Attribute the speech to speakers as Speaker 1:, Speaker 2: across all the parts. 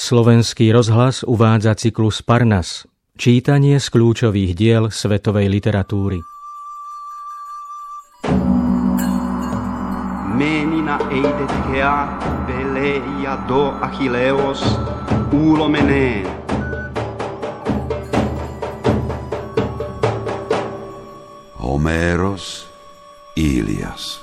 Speaker 1: Slovenský rozhlas uvádza cyklus Parnas. Čítanie z kľúčových diel svetovej literatúry.
Speaker 2: Menina eidetkea Peleia do Achilleos Ulomeneen.
Speaker 3: Homéros, Ilias.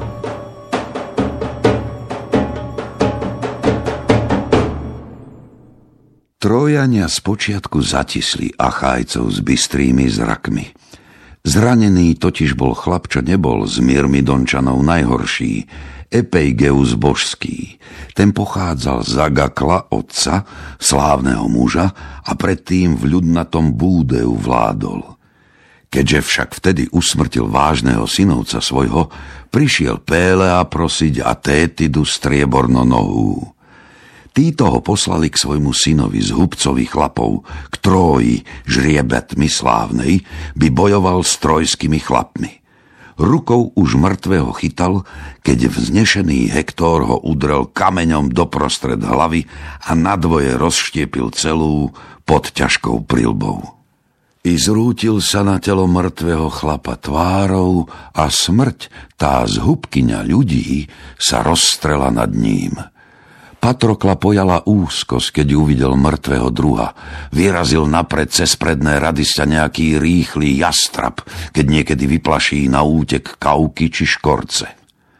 Speaker 3: Trójania spočiatku zatisli Achájcov s bystrými zrakmi. Zranený totiž bol chlap, čo nebol z Myrmidončanov najhorší, Epeigeus božský. Ten pochádzal z Agakla, otca, slávneho muža, a predtým v ľudnatom Búdeu vládol. Keďže však vtedy usmrtil vážneho synovca svojho, prišiel Pélea prosiť a Tétidu striebornonohú. Títo ho poslali k svojmu synovi z hubcových chlapov, k Tróji, žriebetmi slávnej, by bojoval s trojskými chlapmi. Rukou už mŕtvého chytal, keď vznešený Hektor ho udrel kameňom doprostred hlavy a nadvoje rozštiepil celú pod ťažkou prilbou. I zrútil sa na telo mŕtvého chlapa tvárou a smrť, tá zhubkyňa ľudí, sa rozstrela nad ním. Patrokla pojala úzkosť, keď uvidel mŕtvého druha. Vyrazil napred cez predné rady sa nejaký rýchly jastrab, keď niekedy vyplaší na útek kauky či škorce.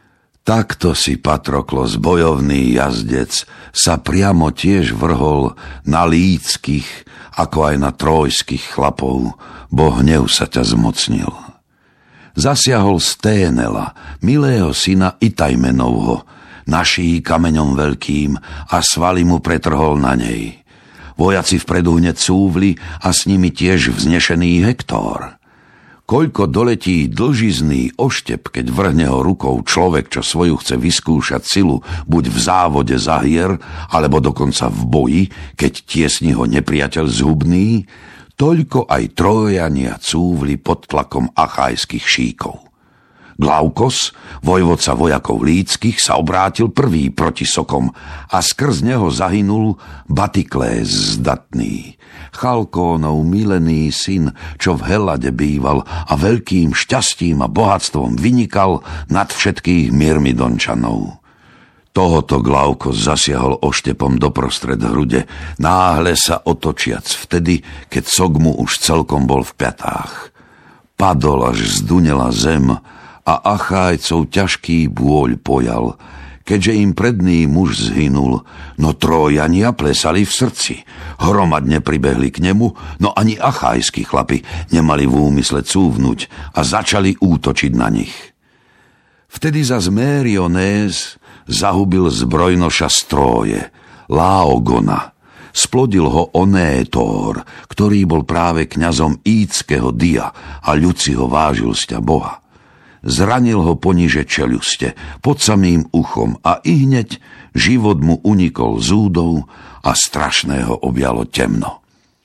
Speaker 3: Takto si Patroklos, bojovný jazdec, sa priamo tiež vrhol na líckých, ako aj na trójských chlapov, bo hnev sa ťa zmocnil. Zasiahol Sténela, milého syna Itajmenovho, naší kameňom veľkým, a svaly mu pretrhol na nej. Vojaci vpredu hneď cúvli a s nimi tiež vznešený Hektor. Koľko doletí dlžizný oštep, keď vrhne ho rukou človek, čo svoju chce vyskúšať silu, buď v závode za hier, alebo dokonca v boji, keď tiesni ho nepriateľ zhubný, toľko aj Trójania cúvli pod tlakom achajských šíkov. Glaukos, vojvodca vojakov líckých, sa obrátil prvý proti sokom a skrz neho zahynul Batiklés zdatný, Chalkónov milený syn, čo v Hellade býval a veľkým šťastím a bohatstvom vynikal nad všetkých Myrmidončanov. Tohoto Glaukos zasiahol oštepom doprostred hrude, náhle sa otočiac vtedy, keď sok mu už celkom bol v pätách. Padol, až zdunela zem, a Achájcov ťažký bôľ pojal, keďže im predný muž zhynul, no Trójania plesali v srdci. Hromadne pribehli k nemu, no ani achajskí chlapi nemali v úmysle cúvnuť a začali útočiť na nich. Vtedy zas Mérionés zahubil zbrojnoša z Tróje, Laogona. Splodil ho Onétor, ktorý bol práve kňazom ídskeho Dia a ľud si ho vážil sťa Boha. Zranil ho poniže čeľuste, pod samým uchom, a ihneď život mu unikol z údov a strašného objalo temno.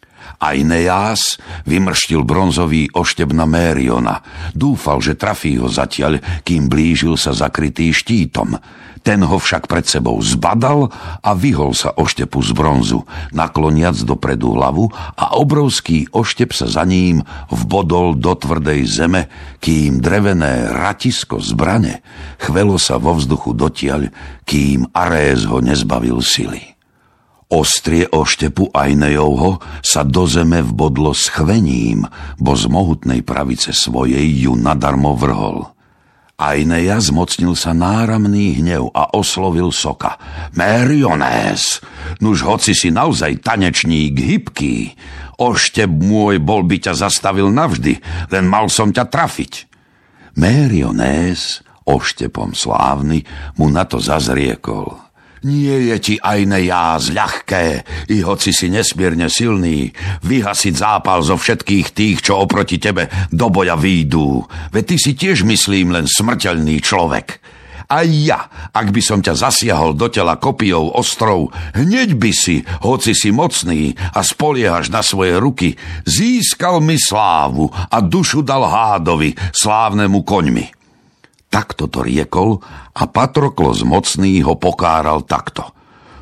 Speaker 3: Aineas vymrštil bronzový oštep na Mériona. Dúfal, že trafí ho zatiaľ, kým blížil sa zakrytý štítom. Ten ho však pred sebou zbadal a vyhol sa oštepu z bronzu, nakloniac dopredu hlavu, a obrovský oštep sa za ním vbodol do tvrdej zeme, kým drevené ratisko zbrane chvelo sa vo vzduchu dotiaľ, kým Arés ho nezbavil sily. Ostrie oštepu Ainejovho sa do zeme vbodlo s chvením, bo z mohutnej pravice svojej ju nadarmo vrhol. Aineja zmocnil sa náramný hnev a oslovil soka. Mérionés, nuž hoci si naozaj tanečník hybký, oštep môj bol by ťa zastavil navždy, len mal som ťa trafiť. Mérionés, oštepom slávny, mu na to zazriekol. Nie je ti Ainejas ľahké, i hoci si nesmierne silný, vyhasiť zápal zo všetkých tých, čo oproti tebe do boja výjdú. Veď ty si tiež, myslím, len smrteľný človek. Aj ja, ak by som ťa zasiahol do tela kopijou ostrov, hneď by si, hoci si mocný a spoliehaš na svoje ruky, získal mi slávu a dušu dal hádovi, slávnemu koňmi. Takto to riekol a Patroklos mocný ho pokáral takto.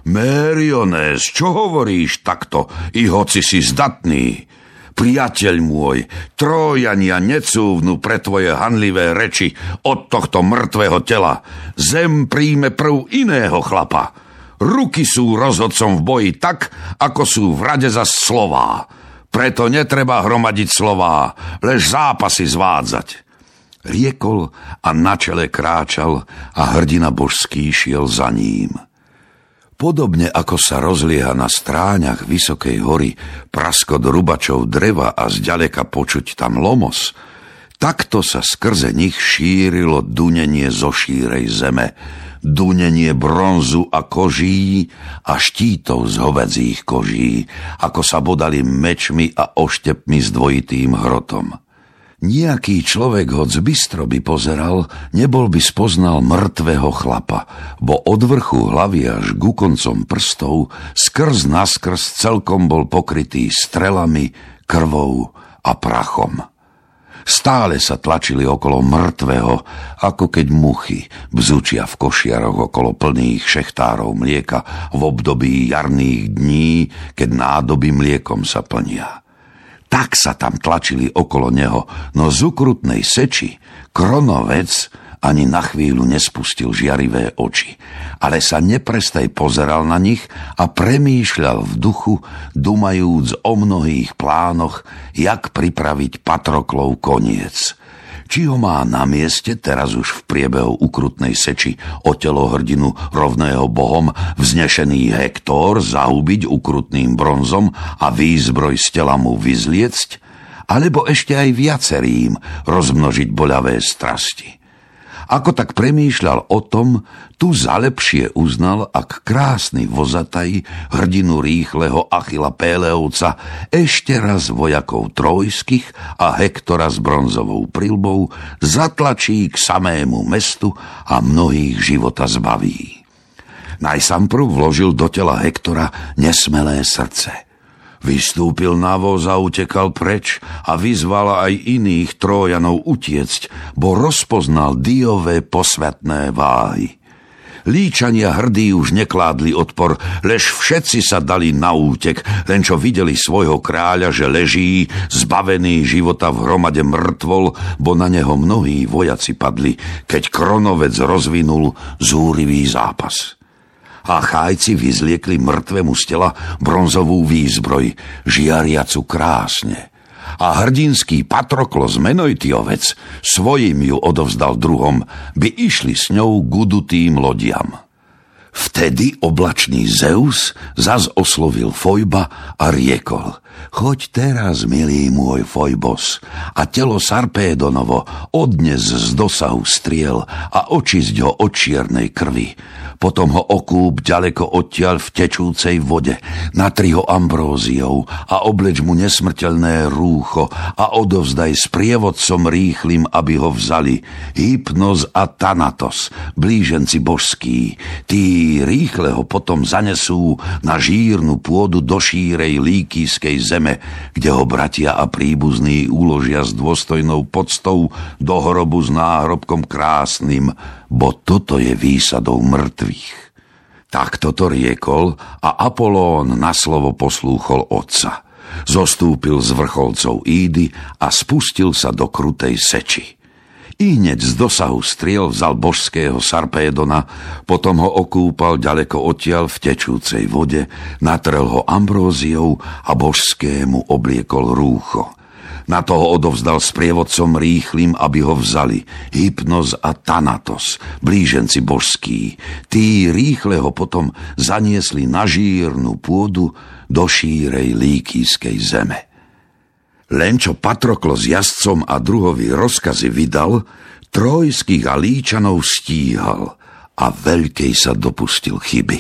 Speaker 3: Meriones, čo hovoríš takto, i hoci si zdatný? Priateľ môj, Trójania necúvnu pre tvoje hanlivé reči od tohto mŕtvého tela. Zem príjme prv iného chlapa. Ruky sú rozhodcom v boji tak, ako sú v rade za slová. Preto netreba hromadiť slová, lež zápasy zvádzať. Riekol a na čele kráčal a hrdina božský šiel za ním. Podobne ako sa rozlieha na stráňach vysokej hory praskot rubačov dreva a zďaleka počuť tam lomos, takto sa skrze nich šírilo dunenie zo šírej zeme, dunenie bronzu a koží a štítov z hovedzích koží, ako sa bodali mečmi a oštepmi s dvojitým hrotom. Nejaký človek, hoc bystro by pozeral, nebol by spoznal mŕtvého chlapa, bo od vrchu hlavy až ku koncom prstov skrz naskrz celkom bol pokrytý strelami, krvou a prachom. Stále sa tlačili okolo mŕtvého, ako keď muchy bzučia v košiaroch okolo plných šechtárov mlieka v období jarných dní, keď nádoby mliekom sa plnia. Tak sa tam tlačili okolo neho, no z ukrutnej seči Kronovec ani na chvíľu nespustil žiarivé oči, ale sa neprestaj pozeral na nich a premýšľal v duchu, dumajúc o mnohých plánoch, jak pripraviť Patroklov koniec. Či ho má na mieste teraz už v priebehu ukrutnej seči o telo hrdinu rovného bohom vznešený Hektor zahubiť ukrutným bronzom a výzbroj z tela mu vyzliecť, alebo ešte aj viacerým rozmnožiť boľavé strasti. Ako tak premýšľal o tom, tu zalepšie uznal, ak krásny vozataj hrdinu rýchleho Achila Péleovca ešte raz vojakov trojských a Hektora s bronzovou prilbou zatlačí k samému mestu a mnohých života zbaví. Najsamprv vložil do tela Hektora nesmelé srdce. Vystúpil na voz a utekal preč a vyzval aj iných Trójanov utiecť, bo rozpoznal Diové posvätné váhy. Líčania hrdí už nekládli odpor, lež všetci sa dali na útek, len čo videli svojho kráľa, že leží, zbavený života v hromade mŕtvol, bo na neho mnohí vojaci padli, keď Kronovec rozvinul zúrivý zápas. Achájci vyzliekli mŕtvemu z tela bronzovú výzbroj, žiariacu krásne. A hrdinský Patroklos Menojtiovec svojim ju odovzdal druhom, by išli s ňou k udutým lodiam. Vtedy oblačný Zeus zas oslovil Fojba a riekol: choď teraz, milý môj Fojbos, a telo Sarpédonovo odnes z dosahu striel a očisť ho od čiernej krvi. Potom ho okúp ďaleko odtiaľ v tečúcej vode, natri ho ambróziou a obleč mu nesmrteľné rúcho a odovzdaj sprievodcom rýchlym, aby ho vzali Hypnos a Thanatos, blíženci božskí. Tí rýchle ho potom zanesú na žírnu pôdu do šírej líkijskej zeme, kde ho bratia a príbuzní uložia s dôstojnou poctou do hrobu s náhrobkom krásnym, bo toto je výsadou mŕtvych. Tak toto riekol a Apolón na slovo poslúchol otca. Zostúpil z vrcholcov Ídy a spustil sa do krutej seči. Ihneď z dosahu striel vzal božského Sarpédona, potom ho okúpal ďaleko odtiaľ v tečúcej vode, natrel ho ambróziou a božskému obliekol rúcho. Na toho odovzdal sprievodcom rýchlym, aby ho vzali Hypnos a Thanatos, blíženci božskí. Tí rýchle ho potom zaniesli na žírnu pôdu do šírej líkijskej zeme. Len čo Patroklos jazdcom a druhovi rozkazy vydal, trojských a líčanov stíhal a veľkej sa dopustil chyby.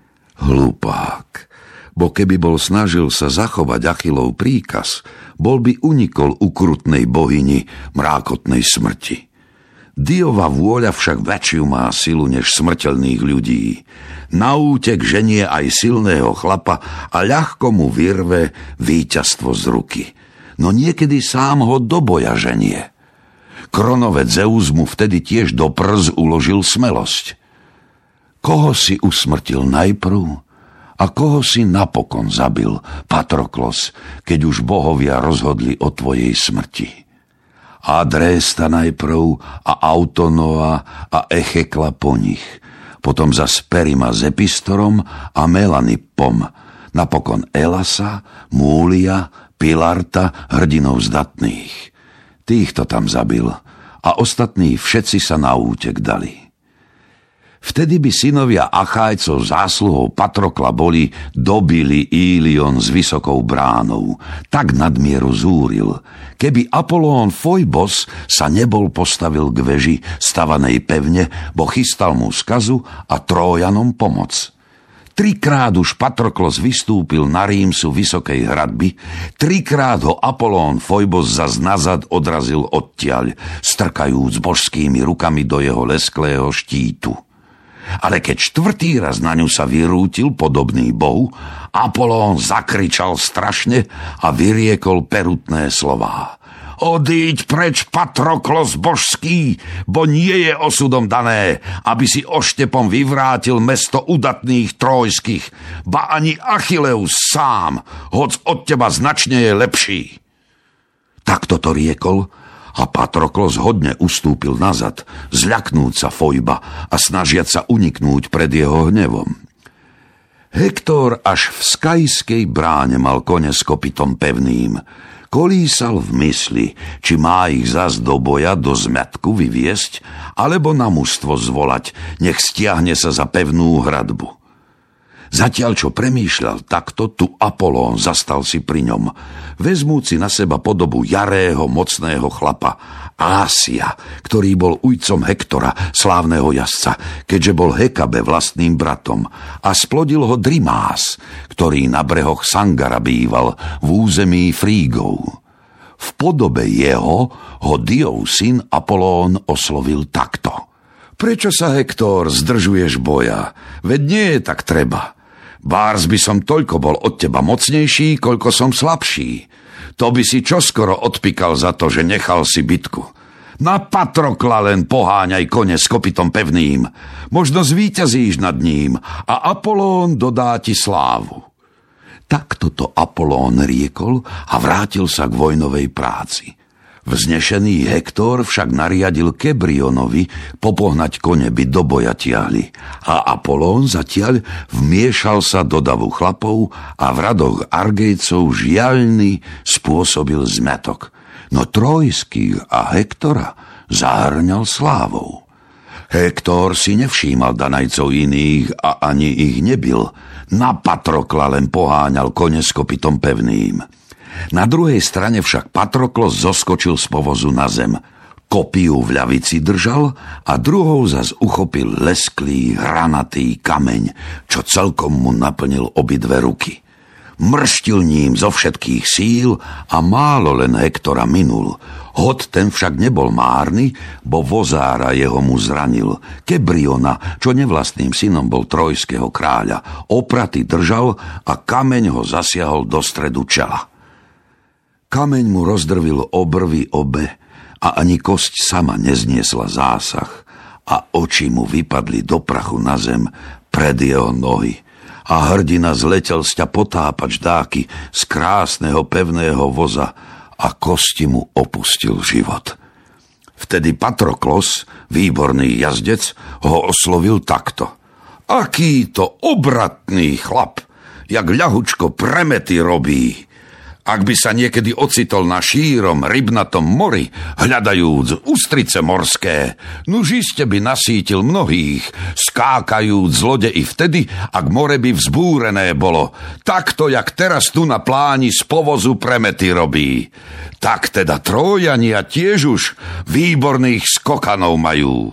Speaker 3: Hlupák, bo keby bol snažil sa zachovať Achilov príkaz, bol by unikol ukrutnej bohyni mrákotnej smrti. Diova vôľa však väčšiu má silu než smrteľných ľudí. Na útek ženie aj silného chlapa a ľahko mu vyrve víťazstvo z ruky. No niekedy sám ho do boja ženie. Kronovec Zeus mu vtedy tiež do prs uložil smelosť. Koho si usmrtil najprv, A koho si napokon zabil, Patroklos, keď už bohovia rozhodli o tvojej smrti? Adrésta najprv a Autonoa a Echekla po nich, potom zas Perima s Epistorom a Melanipom, napokon Elasa, Múlia, Pilarta, hrdinov zdatných. Týchto tam zabil a ostatní všetci sa na útek dali. Vtedy by synovia Achájcov zásluhou Patrokla boli dobili Ílion s vysokou bránou. Tak nadmieru zúril, keby Apolón Fojbos sa nebol postavil k veži stavanej pevne, bo chystal mu skazu a Trójanom pomoc. 3-krát už Patroklos vystúpil na Rímsu vysokej hradby, 3-krát ho Apolón Fojbos zas nazad odrazil odtiaľ, strkajúc božskými rukami do jeho lesklého štítu. Ale keď 4. raz na ňu sa vyrútil podobný bohu, Apolón zakričal strašne a vyriekol perutné slová. Odíď preč, Patroklos božský, bo nie je osudom dané, aby si oštepom vyvrátil mesto udatných trójských, ba ani Achilleus sám, hoc od teba značne je lepší. Takto to riekol a Patroklos hodne ustúpil nazad, zľaknúť sa Fojba a snažiať sa uniknúť pred jeho hnevom. Hektor až v skajskej bráne mal kone s kopytom pevným. Kolísal v mysli, či má ich zas do boja, do zmätku vyviesť, alebo na mužstvo zvolať, nech stiahne sa za pevnú hradbu. Zatiaľ, čo premýšľal takto, tu Apolón zastal si pri ňom, vezmúci na seba podobu jarého, mocného chlapa, Ásia, ktorý bol ujcom Hektora, slávneho jazdca, keďže bol Hekabe vlastným bratom, a splodil ho Drimás, ktorý na brehoch Sangara býval, v území Frígov. V podobe jeho ho Diov syn Apolón oslovil takto. Prečo sa, Hektor, zdržuješ boja? Veď nie je tak treba. Bárs by som toľko bol od teba mocnejší, koľko som slabší. To by si čoskoro odpíkal za to, že nechal si bitku. Na Patrokla len poháňaj kone s kopytom pevným. Možno zvíťazíš nad ním a Apolón dodá ti slávu. Takto to Apolón riekol a vrátil sa k vojnovej práci. Vznešený Hektor však nariadil Kebrionovi popohnať kone, by do boja tiahli, a Apolón zatiaľ vmiešal sa do davu chlapov a v radoch Argejcov žiaľný spôsobil zmätok, no Trojských a Hektora zahrňal slávou. Hektor si nevšímal Danajcov iných a ani ich nebil, na Patrokla len poháňal kone s kopytom pevným. Na druhej strane však Patroklos zoskočil z povozu na zem. Kopiu v ľavici držal a druhou zas uchopil lesklý, hranatý kameň, čo celkom mu naplnil obidve ruky. Mrštil ním zo všetkých síl a málo len Hektora minul. Hod ten však nebol márny, bo vozára jeho mu zranil. Kebriona, čo nevlastným synom bol trojského kráľa, opraty držal a kameň ho zasiahol do stredu čela. Kameň mu rozdrvil obrvy obe a ani kosť sama nezniesla zásah a oči mu vypadli do prachu na zem pred jeho nohy a hrdina zletel sťa potápač dáky z krásneho pevného voza a kosti mu opustil život. Vtedy Patroklos, výborný jazdec, ho oslovil takto. Aký to obratný chlap, jak ľahučko premety robí. Ak by sa niekedy ocitol na šírom, rybnatom mori, hľadajúc ústrice morské, nuž iste by nasítil mnohých, skákajúc z lode i vtedy, ak more by vzbúrené bolo, takto, jak teraz tu na pláni z povozu premety robí. Tak teda Trójania tiež už výborných skokanov majú.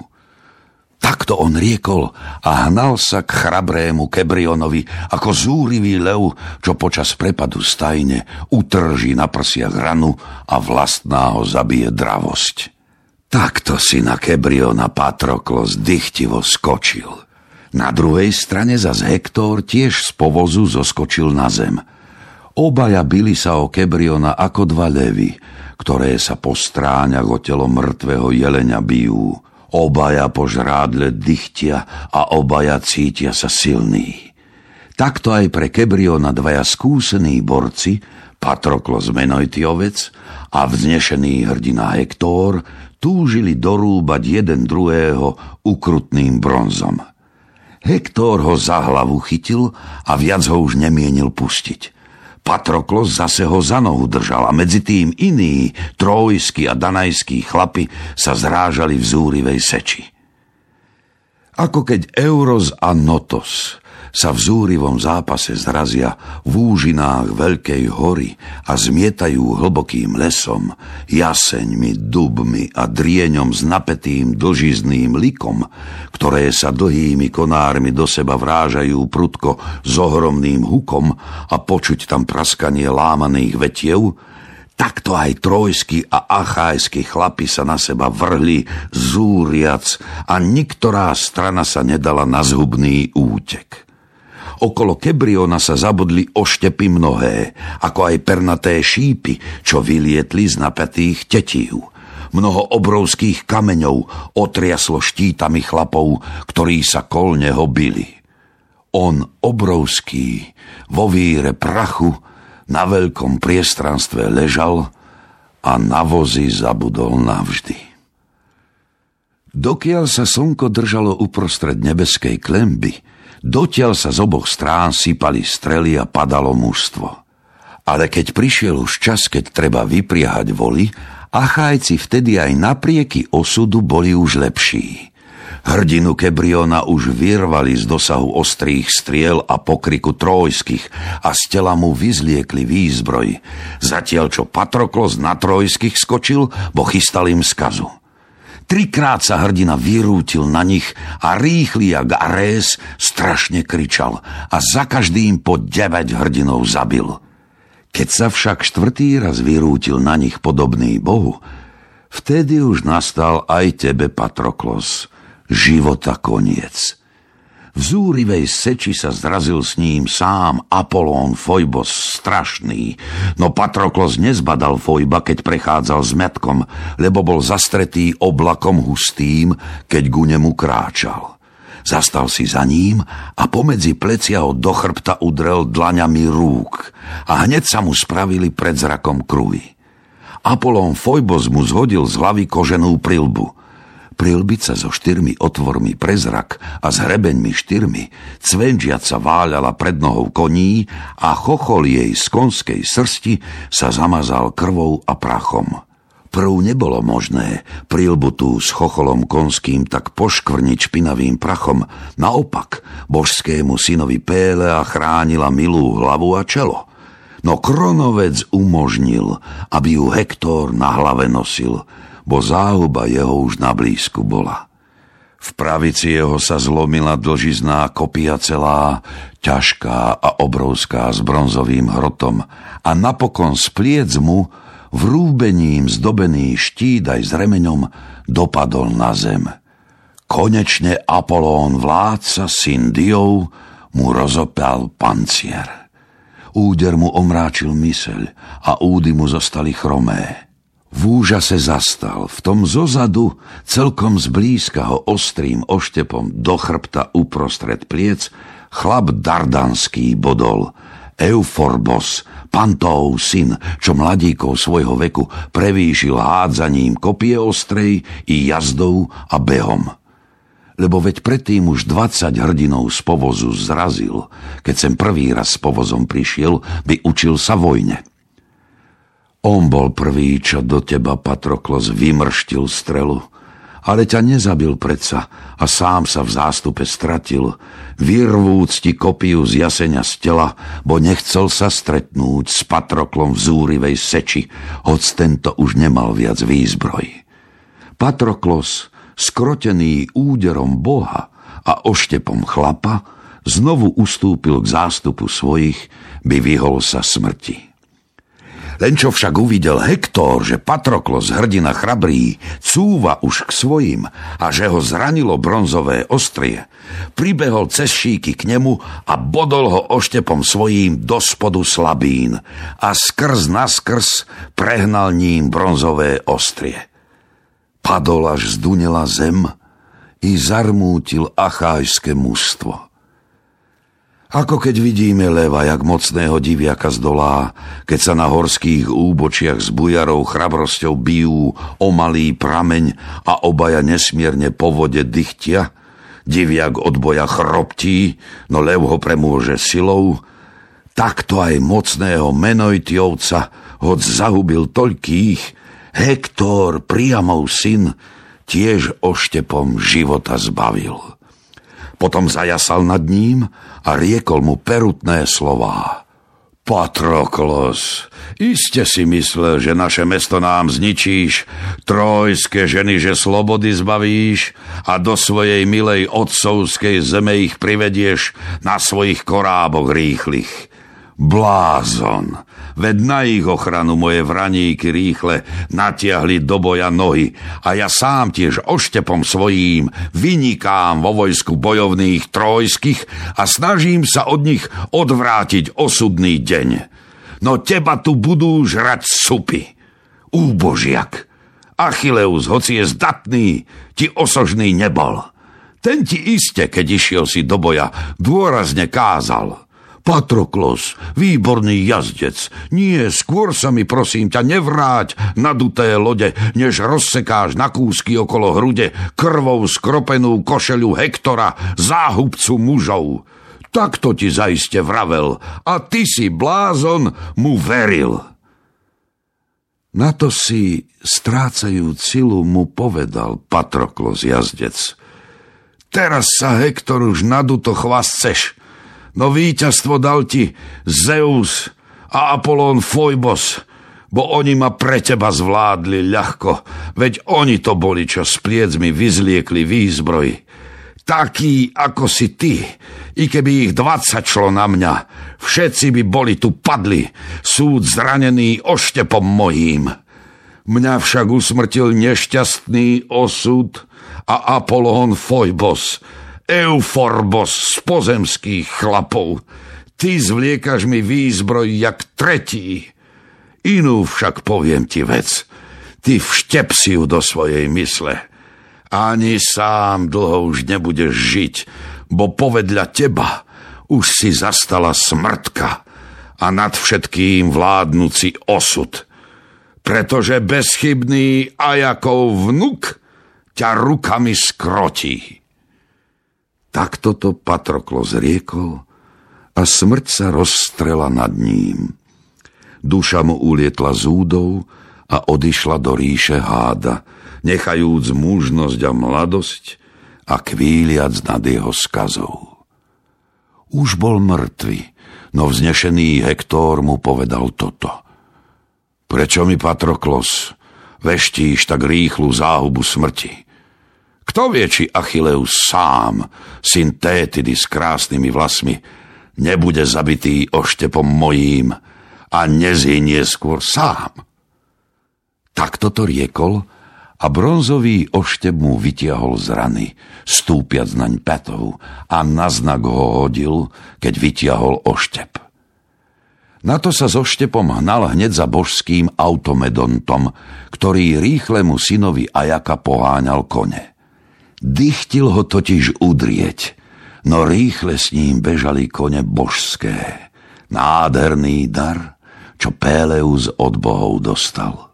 Speaker 3: Takto on riekol a hnal sa k chrabrému Kebrionovi ako zúrivý lev, čo počas prepadu stajne utrží na prsiach ranu a vlastná ho zabije dravosť. Takto si na Kebriona Patroklos dychtivo skočil. Na druhej strane zas Hektor tiež z povozu zoskočil na zem. Obaja bili sa o Kebriona ako dva levy, ktoré sa po stráňach o telo mŕtvého jelenia bijú. Obaja po žrádle dychtia a obaja cítia sa silní. Takto aj pre Kebriona dvaja skúsení borci, Patroklos Menojtiovec a vznešený hrdina Hektór, túžili dorúbať jeden druhého ukrutným bronzom. Hektór ho za hlavu chytil a viac ho už nemienil pustiť. Patroklos zase ho za nohu držal a medzi tým iní trójskí a danajskí chlapi sa zrážali v zúrivej seči. Ako keď Euros a Notos sa v zúrivom zápase zrazia v úžinách veľkej hory a zmietajú hlbokým lesom, jaseňmi, dubmi a drieňom s napätým dlžizným likom, ktoré sa dlhými konármi do seba vrážajú prudko s ohromným hukom a počuť tam praskanie lámaných vetiev, takto aj trojskí a achajskí chlapi sa na seba vrhli zúriac a niktorá strana sa nedala na zhubný útek. Okolo Kebriona sa zabodli oštepy mnohé, ako aj pernaté šípy, čo vylietli z napätých tetív. Mnoho obrovských kameňov otriaslo štítami chlapov, ktorí sa kol neho bili. On obrovský, vo víre prachu, na veľkom priestranstve ležal a na vozy zabudol navždy. Dokiaľ sa slnko držalo uprostred nebeskej klenby, dotiaľ sa z oboch strán sypali strely a padalo mužstvo. Ale keď prišiel už čas, keď treba vypriahať voly, Achajci vtedy aj naprieky osudu boli už lepší. Hrdinu Kebriona už vyrvali z dosahu ostrých striel a pokriku trojských a z tela mu vyzliekli výzbroj, zatiaľ čo Patroklos na trojských skočil, bo chystal im skazu. 3-krát sa hrdina vyrútil na nich a rýchly jak Arés strašne kričal a za každým po 9 hrdinov zabil. Keď sa však 4. raz vyrútil na nich podobný bohu, vtedy už nastal aj tebe, Patroklos, života koniec. V zúrivej seči sa zrazil s ním sám Apolón Fojbos strašný, no Patroklos nezbadal Fojba, keď prechádzal s mätkom, lebo bol zastretý oblakom hustým, keď ku nemu kráčal. Zastal si za ním a pomedzi plecia ho do chrbta udrel dlaňami rúk a hneď sa mu spravili pred zrakom kruhy. Apolón Fojbos mu zhodil z hlavy koženú prilbu. Prilbica so 4 otvormi pre zrak a s hrebeňmi 4, cvenžiac sa váľala pred nohou koní a chochol jej z konskej srsti sa zamazal krvou a prachom. Prv nebolo možné prilbu tú s chocholom konským tak poškvrniť špinavým prachom, naopak božskému synovi Pélea chránila milú hlavu a čelo. No Kronovec umožnil, aby ju Hektór na hlave nosil, bo záhuba jeho už na blízku bola. V pravici jeho sa zlomila dlžizná kopia celá, ťažká a obrovská s bronzovým hrotom a napokon z pliec mu vrúbením zdobený štít aj s remeňom dopadol na zem. Konečne Apolón vládca, syn Diov, mu rozopal pancier. Úder mu omráčil myseľ a údy mu zostali chromé. V úžase zastal, v tom zozadu celkom zblízka ho ostrým oštepom do chrbta uprostred pliec chlap dardanský bodol, Euforbos, Pantov syn, čo mladíkov svojho veku prevýšil hádzaním kopie ostrej i jazdou a behom. Lebo veď predtým už 20 hrdinov z povozu zrazil, keď sem prvý raz s povozom prišiel, by učil sa vojne. On bol prvý, čo do teba, Patroklos, vymrštil strelu, ale ťa nezabil predsa a sám sa v zástupe stratil, vyrvúc ti kopiu z jaseňa z tela, bo nechcel sa stretnúť s Patroklom v zúrivej seči, hoc tento už nemal viac výzbroj. Patroklos, skrotený úderom Boha a oštepom chlapa, znovu ustúpil k zástupu svojich, by vyhol sa smrti. Len čo však uvidel Hektór, že Patroklos, hrdina chrabrý, cúva už k svojim a že ho zranilo bronzové ostrie, pribehol cez šíky k nemu a bodol ho oštepom svojím do spodu slabín a skrz naskrz prehnal ním bronzové ostrie. Padol, až zdunela zem i zarmútil achajské mužstvo. Ako keď vidíme leva, jak mocného diviaka zdolá, keď sa na horských úbočiach s bujarou chrabrosťou bijú o malý prameň a obaja nesmierne po vode dychtia. Diviak od boja chroptí, no lev ho premôže silou. Takto aj mocného Menojtiovca, hoď zahubil toľkých, Hektor, Priamov syn, tiež oštepom života zbavil. Potom zajasal nad ním a riekol mu perutné slová. Patroklos, iste si myslel, že naše mesto nám zničíš, trojské ženy, že slobody zbavíš a do svojej milej otcovskej zeme ich privedieš na svojich koráboch rýchlych. Blázon, veď na ich ochranu moje vraníky rýchle natiahli do boja nohy a ja sám tiež oštepom svojím vynikám vo vojsku bojovných trojských a snažím sa od nich odvrátiť osudný deň. No teba tu budú žrať supy. Úbožiak, Achilleus, hoci je zdatný, ti osožný nebol. Ten ti iste, keď išiel si do boja, dôrazne kázal: Patroklos, výborný jazdec, nie, skôr sa mi prosím ťa nevráť na duté lode, než rozsekáš na kúsky okolo hrude krvou skropenú košeľu Hektora, záhubcu mužov. Takto ti zaiste vravel a ty si, blázon, mu veril. Na to si, strácajúc silu, mu povedal Patroklos jazdec: Teraz sa, Hektor, už naduto chvasceš. No víťazstvo dal ti Zeus a Apolón Fojbos, bo oni ma pre teba zvládli ľahko, veď oni to boli, čo s pliecmi vyzliekli výzbroj. Takí ako si ty, i keby ich 20 šlo na mňa, všetci by boli tu padli, súd zranený oštepom mojím. Mňa však usmrtil nešťastný osud a Apolón Fojbos, Euforbos z pozemských chlapov. Ty zvliekaš mi výzbroj jak tretí. Inú však poviem ti vec. Ty vštep si ju do svojej mysle. Ani sám dlho už nebudeš žiť, bo povedľa teba už si zastala smrtka a nad všetkým vládnuci osud. Pretože bezchybný Ajakov vnuk ťa rukami skrotí. Takto to Patroklos riekol a smrť sa rozstrela nad ním. Duša mu ulietla z údov a odišla do ríše háda, nechajúc mužnosť a mladosť a kvíliac nad jeho skazou. Už bol mŕtvy, no vznešený Hektor mu povedal toto: Prečo mi, Patroklos, veštíš tak rýchlu záhubu smrti? Kto vie, či Achilleus sám, syn Tétidy s krásnymi vlasmi, nebude zabitý oštepom mojím a nezhynie skôr sám? Takto to riekol a bronzový oštep mu vytiahol z rany, stúpiac naň pätou, a naznak ho hodil, keď vytiahol oštep. Na to sa so štepom hnal hneď za božským Automedontom, ktorý rýchlemu synovi Ajaka poháňal kone. Dychtil ho totiž udrieť, no rýchle s ním bežali kone božské. Nádherný dar, čo Péleus od bohov dostal.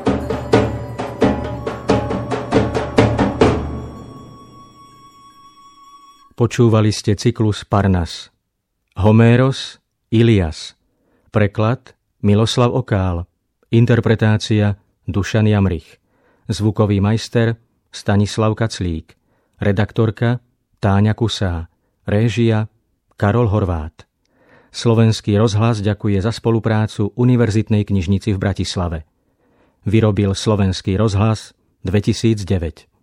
Speaker 1: Počúvali ste cyklus Parnas. Homéros, Ilias. Preklad Miloslav Okál. Interpretácia Dušan Jamrich. Zvukový majster Stanislav Kaclík. Redaktorka Táňa Kusá. Réžia Karol Horvát. Slovenský rozhlas ďakuje za spoluprácu Univerzitnej knižnici v Bratislave. Vyrobil Slovenský rozhlas 2009.